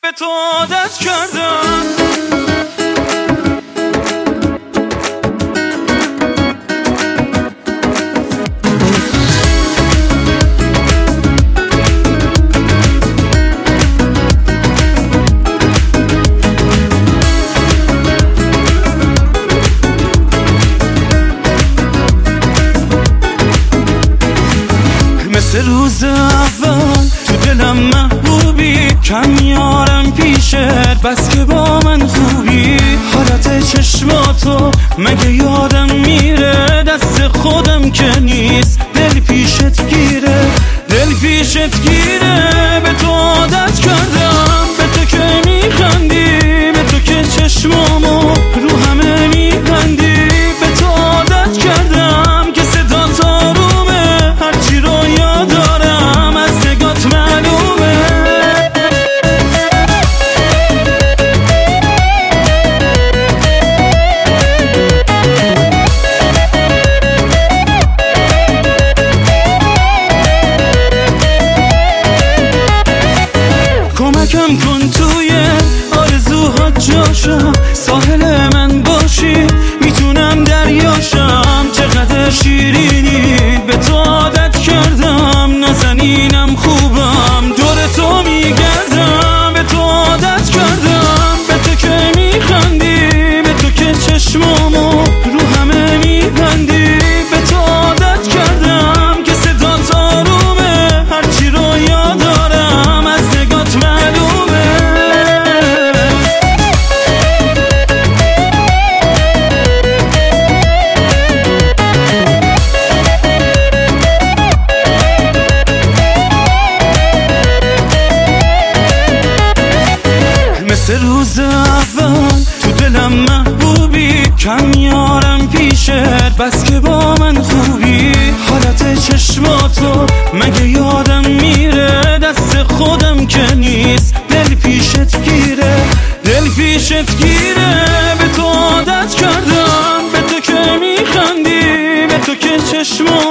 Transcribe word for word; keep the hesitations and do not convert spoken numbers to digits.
به تو عادت کردم. مثل روز اول تو دلم محبوبی، کم میارم پیشت بس که با من خوبی. حالت چشماتو مگه یادم میره، دست خودم که نیست دل پیشت گیره، دل پیشت گیره. به تو عادت کردم، به تو که میخندی، به تو که چشمامو رو همه میبندی. به تو عادت کردم که صدا آرومه، هرچی رو یاد دارم از نگات معلومه. کمکم کن توی آرزوها جاشم، ساحل من باشی میتونم دریاشم. چقدر شیرینی، به تو عادت کردم، نازنینم خوبم، دور تو میگردم. به تو عادت کردم، به تو که میخندی، به تو که چشمامو رو همه میبندی. به تو عادت کردم که صدات آرومه، هرچی رو یاد دارم از نگات معلومه. مثل روز اول تو دلم محبوبی، کم میارم پیشت بس که با من خوبی. حالت چشماتو مگه یادم میره، دست خودم که نیست دل پیشت گیره، دل پیشت گیره. به تو عادت کردم، به تو که میخندی، به تو که چشماتو